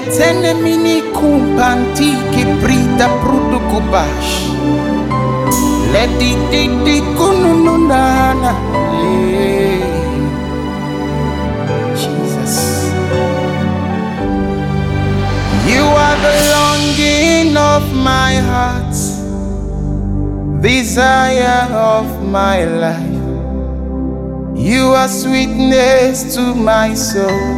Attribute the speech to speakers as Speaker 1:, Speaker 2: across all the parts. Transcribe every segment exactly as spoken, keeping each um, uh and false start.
Speaker 1: Letene mini kumpanti ki prita prudu kubash. Let di di di kununana. Jesus, you are the longing of my heart, desire of my life. You are sweetness to my soul.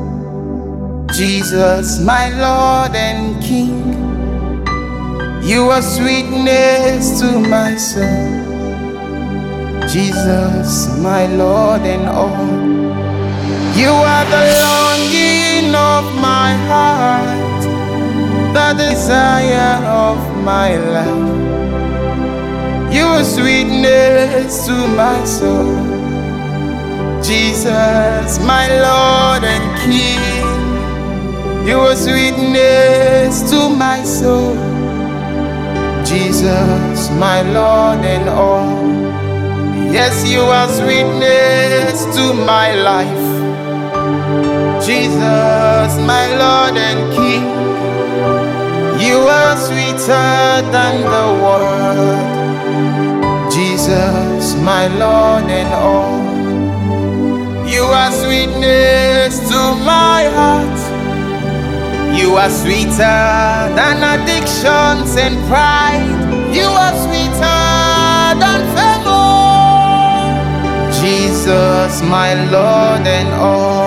Speaker 1: Jesus, my Lord and King. You are sweetness to my soul. Jesus, my Lord and all. You are the longing of my heart, the desire of my life. You are sweetness to my soul. Jesus, my Lord and King. You are sweetness to my soul. Jesus, my Lord and all. Yes, you are sweetness to my life. Jesus, my Lord and King. You are sweeter than the world. Jesus, my Lord and all. You are sweetness to my heart. You are sweeter than addictions and pride. You are sweeter than favor. Jesus, my Lord and all.